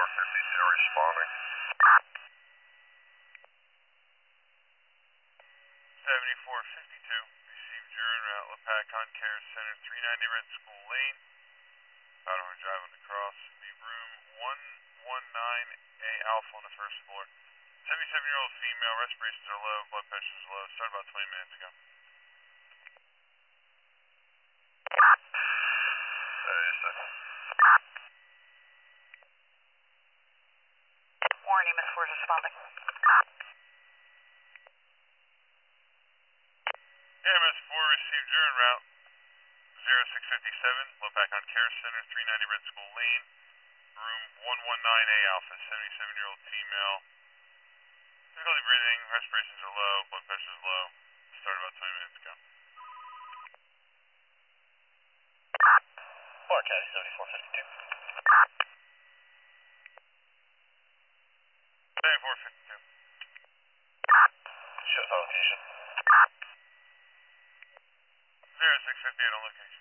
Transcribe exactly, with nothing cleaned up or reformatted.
fifty-two responding. seventy-four fifty-two, received your en route, Lepacon Care Center, three ninety Red School Lane. Powderhorn Drive on the cross. Be room one one nine A Alpha on the first floor. seventy-seven-year-old female, respirations are low, blood pressure is low. Started about twenty minutes ago. Warren, E M S four is responding. E M S four received your en route, zero six fifty-seven, Lepacon Care Center, three ninety Red School Lane, room one one nine A Alpha, seventy-seven-year-old female. Difficulty breathing, respirations are low, blood pressure is low. Started about twenty minutes ago. Clark County seventy-four fifty-two. seventy-four fifty-two. Shows on location. zero six fifty-eight on location.